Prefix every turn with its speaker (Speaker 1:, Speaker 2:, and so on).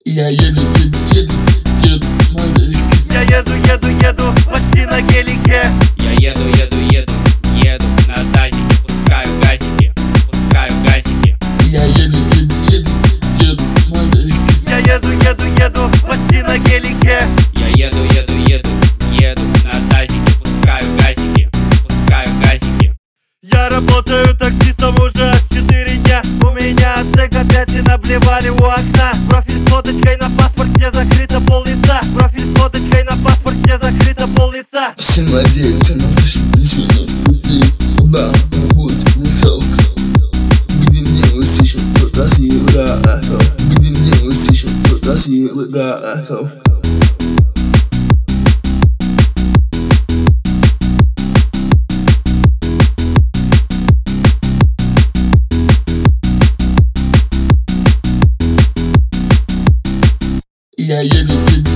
Speaker 1: Я еду на велике.
Speaker 2: Я еду почти на гелике.
Speaker 3: Я еду на тазике. Пускаю газики.
Speaker 1: Я еду на велике.
Speaker 2: Я еду почти на гелике.
Speaker 3: Я еду на тазике. Пускаю газики.
Speaker 2: Я работаю таксистом уже аж 4 дня. У меня оценка 5 и наблевали у окна. Профиль с фоточкой на паспорте, закрыто пол лица. Профиль с фоточкой на паспорте, закрыто пол лица.
Speaker 1: Все надеются на то, что изменят пути. Куда путь летел, где не услышат кто-то силы готов. Где не услышат кто-то силы готов. Я еду